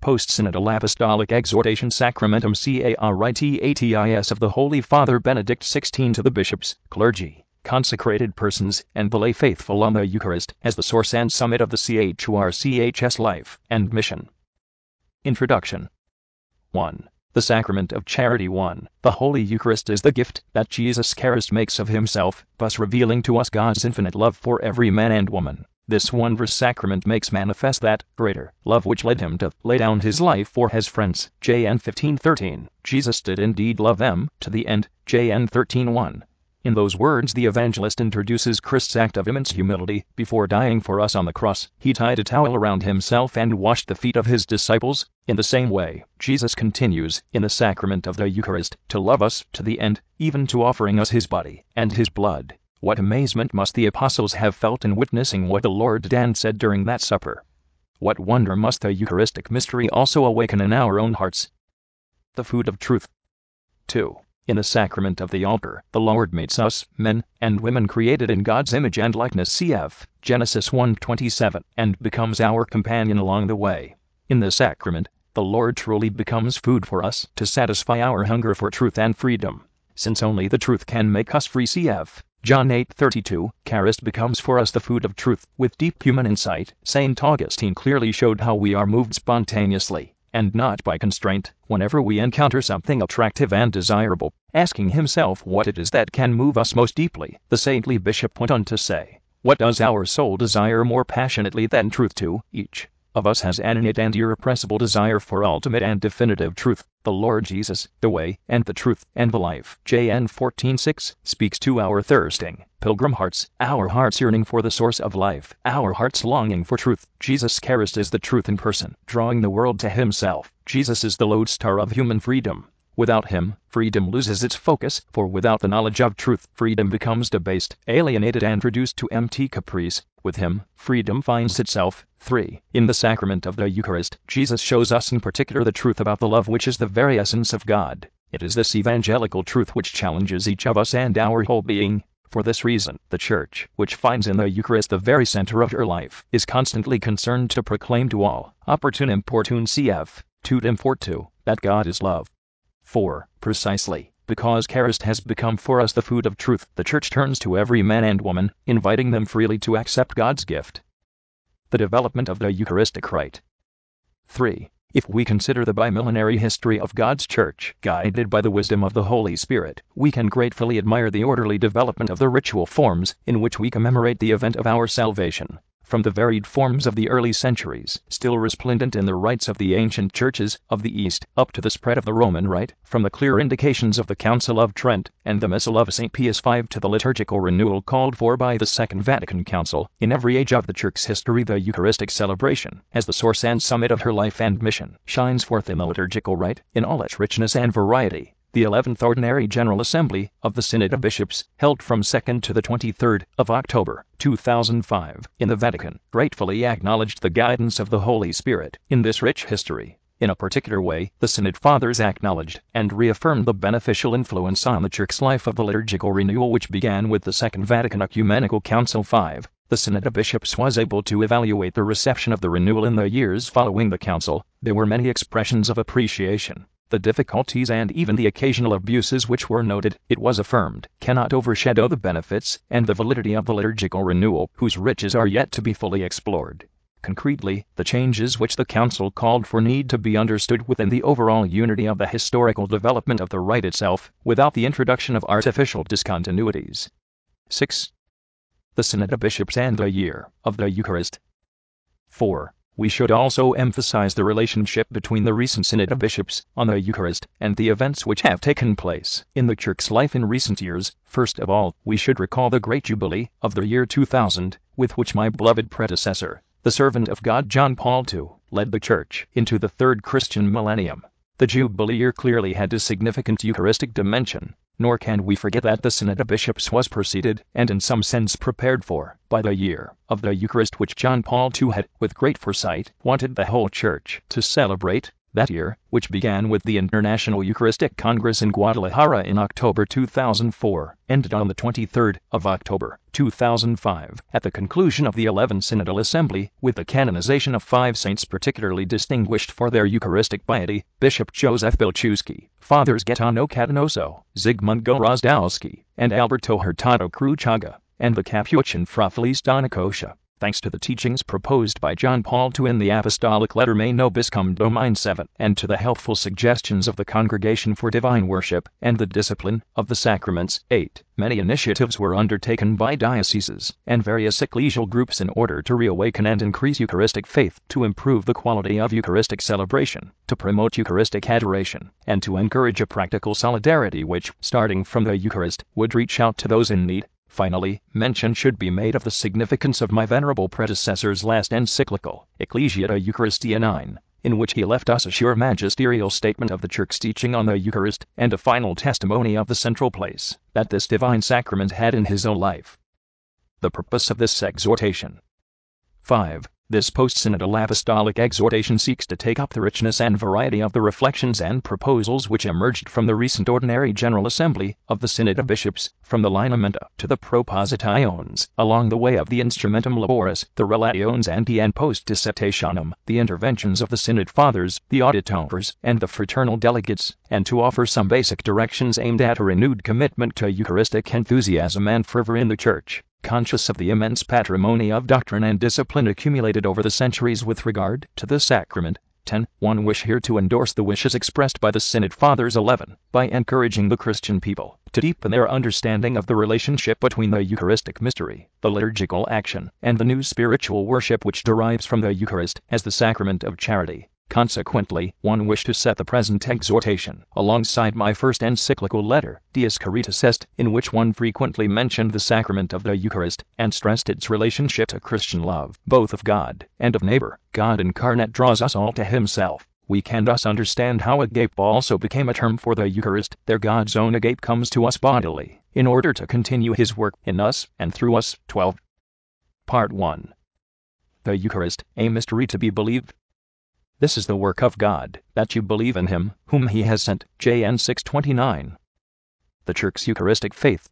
Post-Synodal Apostolic Exhortation Sacramentum Caritatis of the Holy Father Benedict XVI to the bishops, clergy, consecrated persons, and the lay faithful on the Eucharist as the source and summit of the CHRCHS life and mission. Introduction. 1. The Sacrament of Charity. 1. The Holy Eucharist is the gift that Jesus Christ makes of himself, thus revealing to us God's infinite love for every man and woman. This wondrous sacrament makes manifest that greater love which led him to lay down his life for his friends. John 15:13. Jesus did indeed love them to the end. John 13:1. In those words the evangelist introduces Christ's act of immense humility. Before dying for us on the cross, he tied a towel around himself and washed the feet of his disciples. In the same way, Jesus continues, in the sacrament of the Eucharist, to love us to the end, even to offering us his body and his blood. What amazement must the apostles have felt in witnessing what the Lord did and said during that supper. What wonder must the Eucharistic mystery also awaken in our own hearts. The food of truth. 2. In the sacrament of the altar, the Lord makes us, men and women created in God's image and likeness cf. Genesis 1:27, and becomes our companion along the way. In the sacrament, the Lord truly becomes food for us to satisfy our hunger for truth and freedom. Since only the truth can make us free cf. John 8:32, Christ becomes for us the food of truth. With deep human insight, St. Augustine clearly showed how we are moved spontaneously, and not by constraint, whenever we encounter something attractive and desirable. Asking himself what it is that can move us most deeply, the saintly bishop went on to say, "What does our soul desire more passionately than truth? To each of us has an innate and irrepressible desire for ultimate and definitive truth. The Lord Jesus, the way, and the truth, and the life." John 14:6 speaks to our thirsting, pilgrim hearts, our hearts yearning for the source of life, our hearts longing for truth. Jesus Christ is the truth in person, drawing the world to himself. Jesus is the lodestar of human freedom. Without him, freedom loses its focus, for without the knowledge of truth, freedom becomes debased, alienated, and reduced to empty caprice. With him, freedom finds itself. 3. In the sacrament of the Eucharist, Jesus shows us in particular the truth about the love which is the very essence of God. It is this evangelical truth which challenges each of us and our whole being. For this reason, the Church, which finds in the Eucharist the very center of her life, is constantly concerned to proclaim to all, opportune importune cf. 2 Tim 4:2, that God is love. 4. Precisely, because Christ has become for us the food of truth, the Church turns to every man and woman, inviting them freely to accept God's gift. The development of the Eucharistic rite. 3. If we consider the bimillenary history of God's Church, guided by the wisdom of the Holy Spirit, we can gratefully admire the orderly development of the ritual forms in which we commemorate the event of our salvation. From the varied forms of the early centuries, still resplendent in the rites of the ancient churches of the East, up to the spread of the Roman Rite, from the clear indications of the Council of Trent and the Missal of St. Pius V to the liturgical renewal called for by the Second Vatican Council, in every age of the Church's history the Eucharistic celebration, as the source and summit of her life and mission, shines forth in the liturgical rite, in all its richness and variety. The 11th Ordinary General Assembly of the Synod of Bishops, held from 2nd to the 23rd of October, 2005, in the Vatican, gratefully acknowledged the guidance of the Holy Spirit in this rich history. In a particular way, the Synod Fathers acknowledged and reaffirmed the beneficial influence on the Church's life of the liturgical renewal which began with the Second Vatican Ecumenical Council 5. The Synod of Bishops was able to evaluate the reception of the renewal in the years following the Council. There were many expressions of appreciation. The difficulties and even the occasional abuses which were noted, it was affirmed, cannot overshadow the benefits and the validity of the liturgical renewal, whose riches are yet to be fully explored. Concretely, the changes which the Council called for need to be understood within the overall unity of the historical development of the rite itself, without the introduction of artificial discontinuities. 6. The Synod of Bishops and the Year of the Eucharist. 4. We should also emphasize the relationship between the recent Synod of Bishops on the Eucharist and the events which have taken place in the Church's life in recent years. First of all, we should recall the great Jubilee of the year 2000, with which my beloved predecessor, the servant of God John Paul II, led the Church into the third Christian millennium. The Jubilee year clearly had a significant Eucharistic dimension, nor can we forget that the Synod of Bishops was preceded, and in some sense prepared for, by the year of the Eucharist which John Paul II had, with great foresight, wanted the whole Church to celebrate. That year, which began with the International Eucharistic Congress in Guadalajara in October 2004, ended on the 23rd of October 2005, at the conclusion of the 11th Synodal Assembly, with the canonization of 5 saints particularly distinguished for their Eucharistic piety: Bishop Joseph Bilczewski, Fathers Gaetano Catanoso, Zygmunt Gorozdowski, and Alberto Hurtado Cruchaga, and the Capuchin Fra Felice Donacoscia. Thanks to the teachings proposed by John Paul II in the Apostolic Letter Me Nobis Cum Domine 7, and to the helpful suggestions of the Congregation for Divine Worship and the Discipline of the Sacraments 8, many initiatives were undertaken by dioceses and various ecclesial groups in order to reawaken and increase Eucharistic faith, to improve the quality of Eucharistic celebration, to promote Eucharistic adoration, and to encourage a practical solidarity which, starting from the Eucharist, would reach out to those in need. Finally, mention should be made of the significance of my venerable predecessor's last encyclical, Ecclesiata Eucharistia 9, in which he left us a sure magisterial statement of the Church's teaching on the Eucharist, and a final testimony of the central place that this divine sacrament had in his own life. The purpose of this exhortation. 5. This post-synodal apostolic exhortation seeks to take up the richness and variety of the reflections and proposals which emerged from the recent Ordinary General Assembly of the Synod of Bishops, from the Lineamenta to the Propositiones, along the way of the Instrumentum Laboris, the Relationes ante and post dissertationem, the interventions of the Synod Fathers, the auditores, and the fraternal delegates, and to offer some basic directions aimed at a renewed commitment to Eucharistic enthusiasm and fervor in the Church. Conscious of the immense patrimony of doctrine and discipline accumulated over the centuries with regard to the sacrament. 10. One wish here to endorse the wishes expressed by the Synod Fathers. 11. By encouraging the Christian people to deepen their understanding of the relationship between the Eucharistic mystery, the liturgical action, and the new spiritual worship which derives from the Eucharist as the sacrament of charity. Consequently, one wished to set the present exhortation alongside my first encyclical letter, Dies Caritas Est, in which one frequently mentioned the sacrament of the Eucharist, and stressed its relationship to Christian love, both of God and of neighbor. God incarnate draws us all to himself. We can thus understand how agape also became a term for the Eucharist. There God's own agape comes to us bodily, in order to continue his work in us and through us. 12. Part 1. The Eucharist, a mystery to be believed. This is the work of God, that you believe in him, whom he has sent. J.N. 6:29. The Church's Eucharistic faith.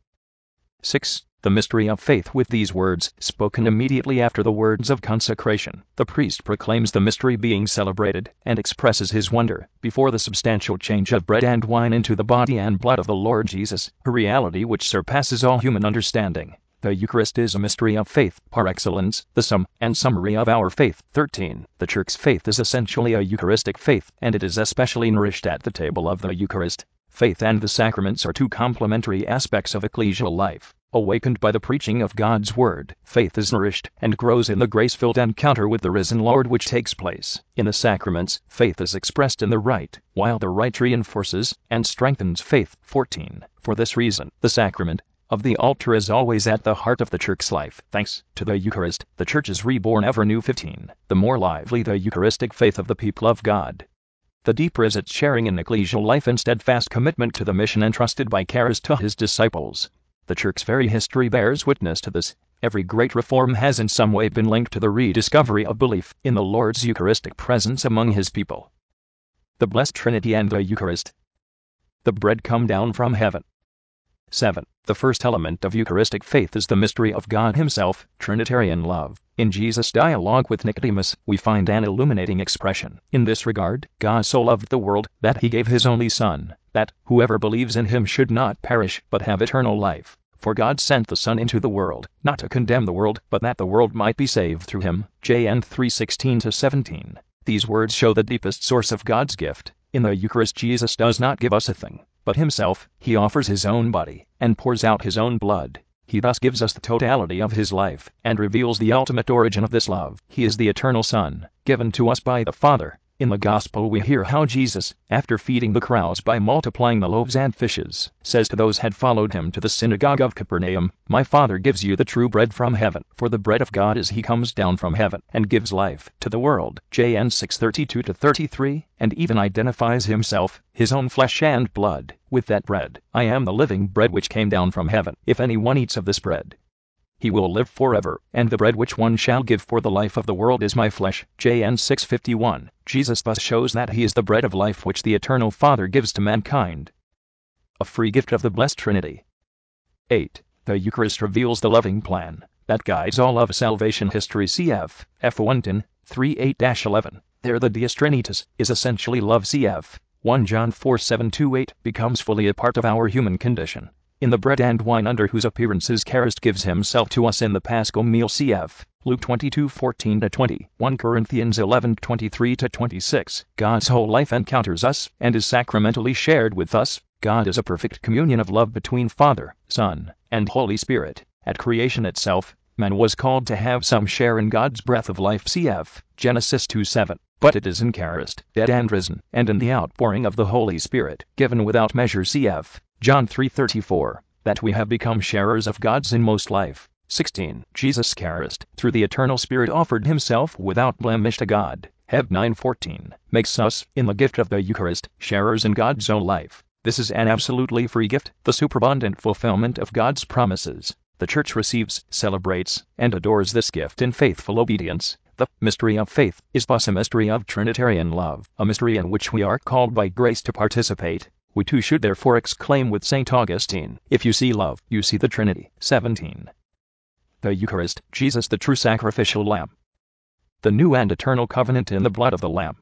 6. The mystery of faith. With these words, spoken immediately after the words of consecration, the priest proclaims the mystery being celebrated, and expresses his wonder before the substantial change of bread and wine into the body and blood of the Lord Jesus, a reality which surpasses all human understanding. The Eucharist is a mystery of faith, par excellence, the sum and summary of our faith. 13. The Church's faith is essentially a Eucharistic faith, and it is especially nourished at the table of the Eucharist. Faith and the sacraments are two complementary aspects of ecclesial life. Awakened by the preaching of God's Word, faith is nourished and grows in the grace-filled encounter with the risen Lord which takes place in the sacraments. Faith is expressed in the rite, while the rite reinforces and strengthens faith. 14. For this reason, the sacrament of the altar is always at the heart of the Church's life. Thanks to the Eucharist, the Church is reborn ever new. 15. The more lively the Eucharistic faith of the people of God, the deeper is its sharing in ecclesial life and steadfast commitment to the mission entrusted by Christ to his disciples. The Church's very history bears witness to this. Every great reform has in some way been linked to the rediscovery of belief in the Lord's Eucharistic presence among his people. The Blessed Trinity and the Eucharist. The bread come down from heaven. 7. The first element of Eucharistic faith is the mystery of God himself, Trinitarian love. In Jesus' dialogue with Nicodemus, we find an illuminating expression. In this regard, God so loved the world, that he gave his only Son, that whoever believes in him should not perish, but have eternal life. For God sent the Son into the world, not to condemn the world, but that the world might be saved through him. J.N. 3:16-17. These words show the deepest source of God's gift. In the Eucharist, Jesus does not give us a thing, but himself. He offers his own body, and pours out his own blood. He thus gives us the totality of his life, and reveals the ultimate origin of this love. He is the eternal Son, given to us by the Father. In the Gospel we hear how Jesus, after feeding the crowds by multiplying the loaves and fishes, says to those who had followed him to the synagogue of Capernaum, "My Father gives you the true bread from heaven, for the bread of God is he comes down from heaven and gives life to the world." J.N. 6:32-33, and even identifies himself, his own flesh and blood, with that bread. "I am the living bread which came down from heaven. If anyone eats of this bread, he will live forever, and the bread which one shall give for the life of the world is my flesh. John 6:51. Jesus thus shows that he is the bread of life which the eternal Father gives to mankind. A free gift of the blessed Trinity. 8. The Eucharist reveals the loving plan that guides all of salvation history. Cf. F. 1 3:8-11. There the Deus Trinitas is essentially love. Cf. 1 John 4:7-8 becomes fully a part of our human condition in the bread and wine under whose appearances Christ gives himself to us in the Paschal meal. Cf. Luke 22:14-20, 1 Corinthians 11:23-26. God's whole life encounters us and is sacramentally shared with us. God is a perfect communion of love between Father, Son, and Holy Spirit. At creation itself, man was called to have some share in God's breath of life. Cf. Genesis 2:7. But it is in Christ, dead and risen, and in the outpouring of the Holy Spirit, given without measure. Cf. John 3:34, that we have become sharers of God's inmost life. 16. Jesus Christ, through the eternal Spirit, offered himself without blemish to God. Heb 9:14, makes us, in the gift of the Eucharist, sharers in God's own life. This is an absolutely free gift, the superabundant fulfillment of God's promises. The Church receives, celebrates, and adores this gift in faithful obedience. The mystery of faith is thus a mystery of Trinitarian love, a mystery in which we are called by grace to participate. We too should therefore exclaim with St. Augustine, "If you see love, you see the Trinity." 17. The Eucharist, Jesus the true sacrificial Lamb. The new and eternal covenant in the blood of the Lamb.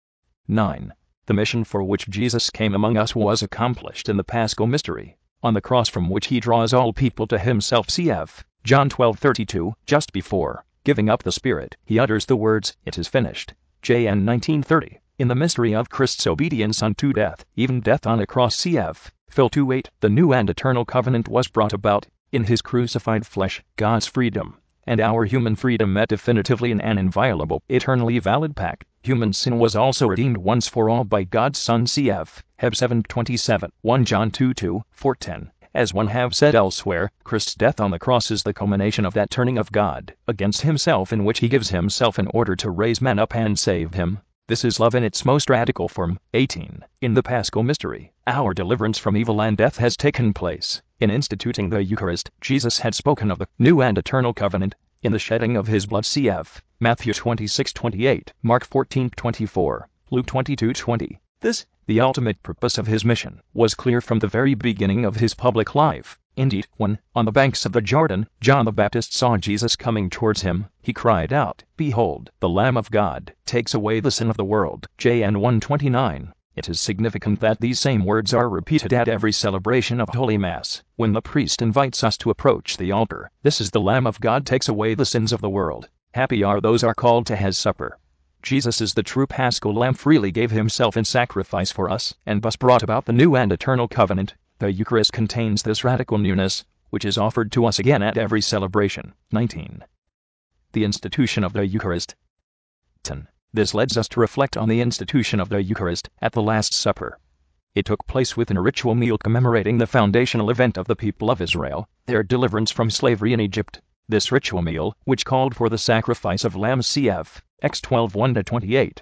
9. The mission for which Jesus came among us was accomplished in the Paschal mystery, on the cross from which he draws all people to himself. Cf. John 12:32, just before giving up the Spirit, he utters the words, "It is finished." John 19:30. In the mystery of Christ's obedience unto death, even death on a cross. Cf. Phil 2:8. The new and eternal covenant was brought about, in his crucified flesh. God's freedom and our human freedom met definitively in an inviolable, eternally valid pact. Human sin was also redeemed once for all by God's Son. Cf. Heb 7:27, 1 John 2:2, 4:10. As one have said elsewhere, Christ's death on the cross is the culmination of that turning of God against himself in which he gives himself in order to raise man up and save him. This is love in its most radical form. 18. In the Paschal mystery, our deliverance from evil and death has taken place. In instituting the Eucharist, Jesus had spoken of the new and eternal covenant in the shedding of his blood. Cf. Matthew 26:28, Mark 14:24, Luke 22:20. This, the ultimate purpose of his mission, was clear from the very beginning of his public life. Indeed, when, on the banks of the Jordan, John the Baptist saw Jesus coming towards him, he cried out, "Behold, the Lamb of God, takes away the sin of the world." John 1:29. It is significant that these same words are repeated at every celebration of Holy Mass, when the priest invites us to approach the altar. This is the Lamb of God takes away the sins of the world. Happy are those are called to his supper. Jesus is the true Paschal Lamb, freely gave himself in sacrifice for us, and thus brought about the new and eternal covenant. The Eucharist contains this radical newness, which is offered to us again at every celebration. 19. The institution of the Eucharist. 10. This leads us to reflect on the institution of the Eucharist at the Last Supper. It took place within a ritual meal commemorating the foundational event of the people of Israel, their deliverance from slavery in Egypt. This ritual meal, which called for the sacrifice of lambs. Cf. Acts 12:1-28,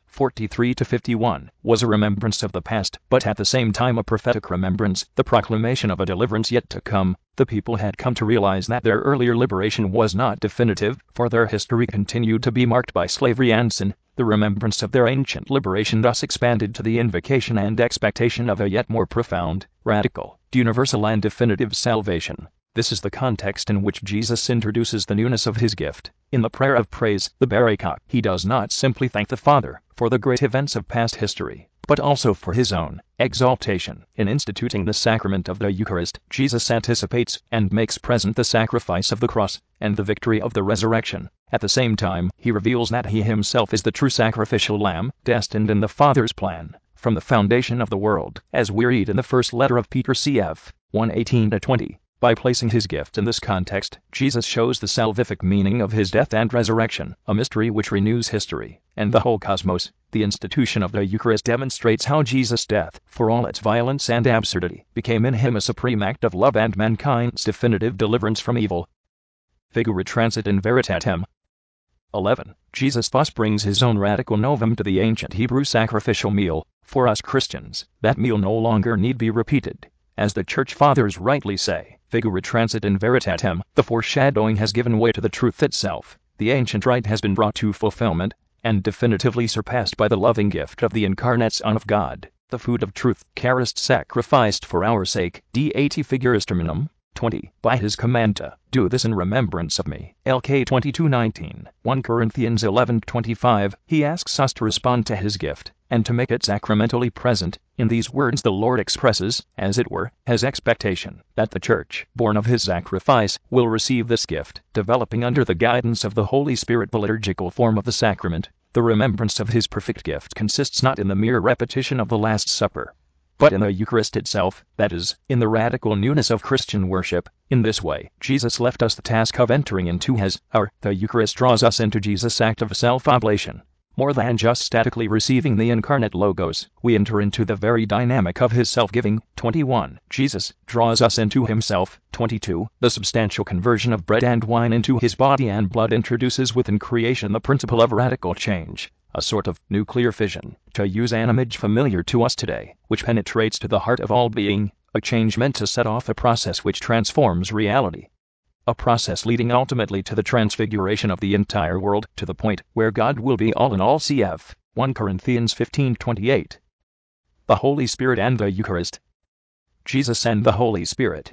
43-51, was a remembrance of the past, but at the same time a prophetic remembrance, the proclamation of a deliverance yet to come. The people had come to realize that their earlier liberation was not definitive, for their history continued to be marked by slavery and sin. The remembrance of their ancient liberation thus expanded to the invocation and expectation of a yet more profound, radical, universal and definitive salvation. This is the context in which Jesus introduces the newness of his gift. In the prayer of praise, the Barakah, he does not simply thank the Father for the great events of past history, but also for his own exaltation. In instituting the sacrament of the Eucharist, Jesus anticipates and makes present the sacrifice of the cross and the victory of the resurrection. At the same time, he reveals that he himself is the true sacrificial Lamb, destined in the Father's plan from the foundation of the world, as we read in the first letter of Peter. Cf. 1:18-20. By placing his gift in this context, Jesus shows the salvific meaning of his death and resurrection, a mystery which renews history and the whole cosmos. The institution of the Eucharist demonstrates how Jesus' death, for all its violence and absurdity, became in him a supreme act of love and mankind's definitive deliverance from evil. Figura transit in veritatem. 11. Jesus thus brings his own radical novum to the ancient Hebrew sacrificial meal. For us Christians, that meal no longer need be repeated. As the Church Fathers rightly say, figura transit in veritatem, the foreshadowing has given way to the truth itself. The ancient rite has been brought to fulfillment, and definitively surpassed by the loving gift of the incarnate Son of God, the food of truth, Christ sacrificed for our sake, De Figuris Terminum. 20. By his command to do this in remembrance of me. LK 22:19. 1 Corinthians 11:25. He asks us to respond to his gift, and to make it sacramentally present. In these words the Lord expresses, as it were, his expectation that the Church, born of his sacrifice, will receive this gift, developing under the guidance of the Holy Spirit the liturgical form of the sacrament. The remembrance of his perfect gift consists not in the mere repetition of the Last Supper, but in the Eucharist itself, that is, in the radical newness of Christian worship. In this way, Jesus left us the task of entering into the Eucharist draws us into Jesus' act of self-oblation. More than just statically receiving the incarnate Logos, we enter into the very dynamic of his self-giving. 21. Jesus draws us into himself. 22. The substantial conversion of bread and wine into his body and blood introduces within creation the principle of radical change, a sort of nuclear fission, to use an image familiar to us today, which penetrates to the heart of all being, a change meant to set off a process which transforms reality. A process leading ultimately to the transfiguration of the entire world, to the point where God will be all in all. Cf. 1 Corinthians 15:28. The Holy Spirit and the Eucharist. Jesus and the Holy Spirit.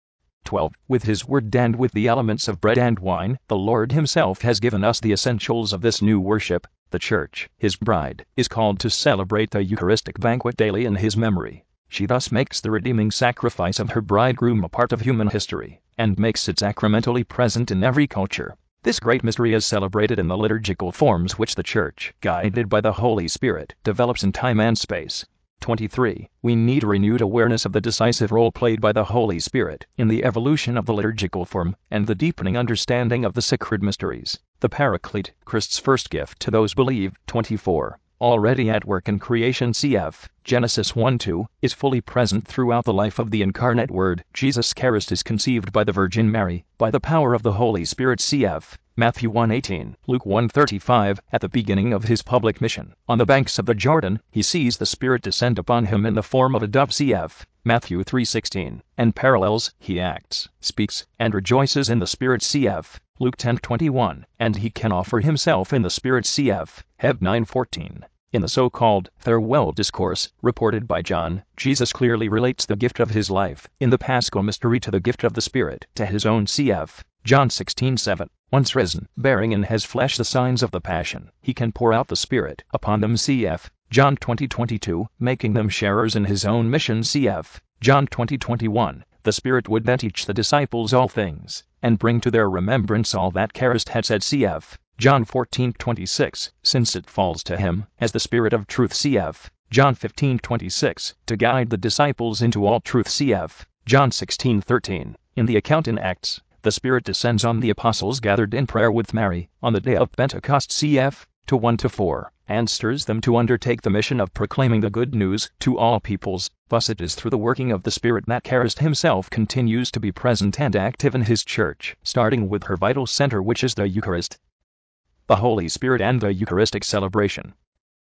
12. With his word and with the elements of bread and wine, the Lord himself has given us the essentials of this new worship. The Church, his bride, is called to celebrate the Eucharistic banquet daily in his memory. She thus makes the redeeming sacrifice of her bridegroom a part of human history, and makes it sacramentally present in every culture. This great mystery is celebrated in the liturgical forms which the Church, guided by the Holy Spirit, develops in time and space. 23. We need renewed awareness of the decisive role played by the Holy Spirit in the evolution of the liturgical form, and the deepening understanding of the sacred mysteries. The Paraclete, Christ's first gift to those believe. 24. Already at work in creation. Cf. Genesis 1:2, is fully present throughout the life of the incarnate Word. Jesus Christ is conceived by the Virgin Mary, by the power of the Holy Spirit. Cf. Matthew 1:18, Luke 1:35. At the beginning of his public mission, on the banks of the Jordan, he sees the Spirit descend upon him in the form of a dove. Cf. Matthew 3:16. And parallels, he acts, speaks, and rejoices in the Spirit. Cf. Luke 10:21. And he can offer himself in the Spirit. Cf. Heb 9:14. In the so-called farewell discourse, reported by John, Jesus clearly relates the gift of his life in the Paschal mystery to the gift of the Spirit, to his own. Cf. John 16:7. Once risen, bearing in his flesh the signs of the Passion, he can pour out the Spirit upon them. Cf. John 20:22, making them sharers in his own mission. Cf. John 20:21. The Spirit would then teach the disciples all things, and bring to their remembrance all that Christ had said. Cf. John 14:26, since it falls to him, as the Spirit of truth. Cf. John 15:26, to guide the disciples into all truth. Cf. John 16:13. In the account in Acts, the Spirit descends on the apostles gathered in prayer with Mary, on the day of Pentecost. Cf. 1-4, and stirs them to undertake the mission of proclaiming the good news to all peoples. Thus it is through the working of the Spirit that Christ himself continues to be present and active in his Church, starting with her vital center, which is the Eucharist. The Holy Spirit and the Eucharistic celebration.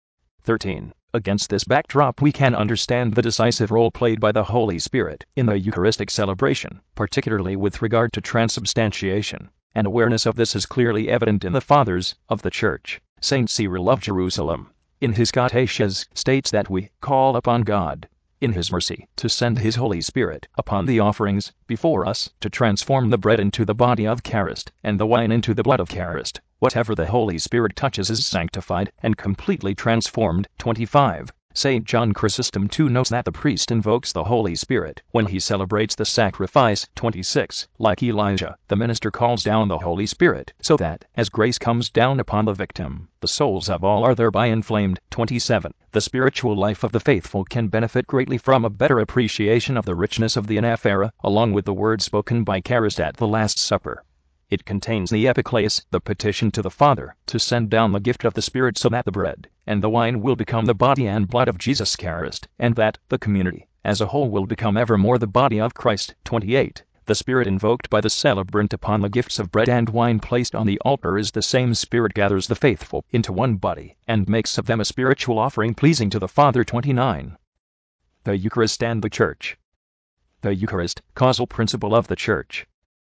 13. Against this backdrop we can understand the decisive role played by the Holy Spirit in the Eucharistic celebration, particularly with regard to transubstantiation, and awareness of this is clearly evident in the Fathers of the Church. Saint Cyril of Jerusalem, in his Catechese, states that we call upon God, in his mercy, to send his Holy Spirit upon the offerings before us, to transform the bread into the body of Christ, and the wine into the blood of Christ. Whatever the Holy Spirit touches is sanctified and completely transformed. 25. St. John Chrysostom too notes that the priest invokes the Holy Spirit when he celebrates the sacrifice. 26. Like Elijah, the minister calls down the Holy Spirit, so that, as grace comes down upon the victim, the souls of all are thereby inflamed. 27. The spiritual life of the faithful can benefit greatly from a better appreciation of the richness of the anaphora, along with the words spoken by Christ at the Last Supper. It contains the epiclesis, the petition to the Father, to send down the gift of the Spirit so that the bread and the wine will become the body and blood of Jesus Christ, and that the community, as a whole, will become ever more the body of Christ. 28. The Spirit invoked by the celebrant upon the gifts of bread and wine placed on the altar is the same Spirit gathers the faithful into one body, and makes of them a spiritual offering pleasing to the Father. 29. The Eucharist and the Church. The Eucharist, causal principle of the Church.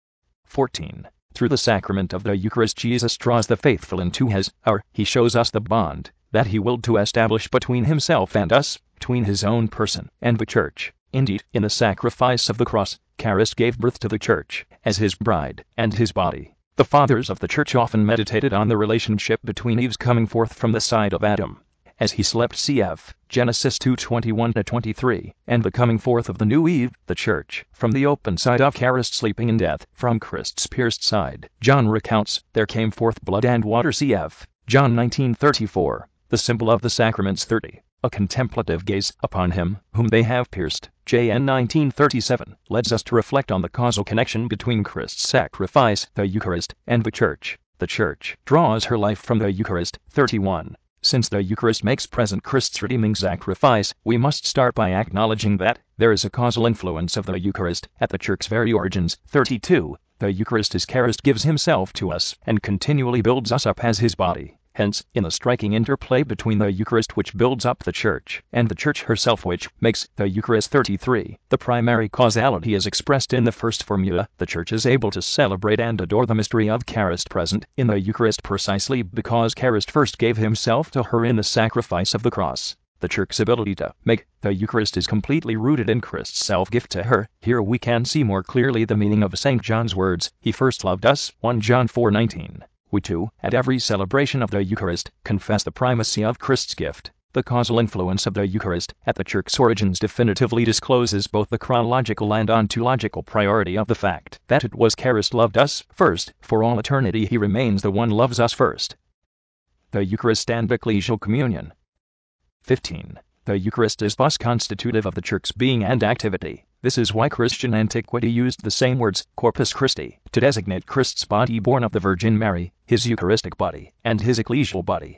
14. Through the sacrament of the Eucharist, Jesus draws the faithful into He shows us the bond that he willed to establish between himself and us, between his own person and the Church. Indeed, in the sacrifice of the cross, Christ gave birth to the Church, as his bride and his body. The fathers of the Church often meditated on the relationship between Eve's coming forth from the side of Adam, as he slept, cf. Genesis 2:21-23, and the coming forth of the new Eve, the Church, from the open side of Christ sleeping in death, from Christ's pierced side. John recounts, there came forth blood and water, cf. John 19:34, the symbol of the sacraments. 30. A contemplative gaze upon him whom they have pierced. JN 1937 leads us to reflect on the causal connection between Christ's sacrifice, the Eucharist, and the Church. The Church draws her life from the Eucharist. 31. Since the Eucharist makes present Christ's redeeming sacrifice, we must start by acknowledging that there is a causal influence of the Eucharist at the Church's very origins. 32. The Eucharist as Christ gives himself to us and continually builds us up as his body. Hence, in the striking interplay between the Eucharist which builds up the Church and the Church herself which makes the Eucharist. 33. The primary causality is expressed in the first formula. The Church is able to celebrate and adore the mystery of Christ present in the Eucharist precisely because Christ first gave himself to her in the sacrifice of the cross. The Church's ability to make the Eucharist is completely rooted in Christ's self-gift to her. Here we can see more clearly the meaning of St. John's words, he first loved us, 1 John 4:19. We too, at every celebration of the Eucharist, confess the primacy of Christ's gift. The causal influence of the Eucharist at the Church's origins definitively discloses both the chronological and ontological priority of the fact that it was Christ loved us first. For all eternity he remains the one loves us first. The Eucharist and Ecclesial Communion. 15. The Eucharist is thus constitutive of the Church's being and activity. This is why Christian antiquity used the same words, Corpus Christi, to designate Christ's body born of the Virgin Mary, his Eucharistic body, and his ecclesial body.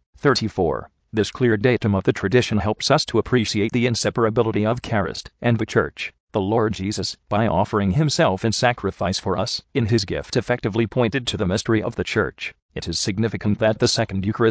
34. This clear datum of the tradition helps us to appreciate the inseparability of Christ and the Church. The Lord Jesus, by offering himself in sacrifice for us, in his gift effectively pointed to the mystery of the Church. It is significant that the second Eucharistic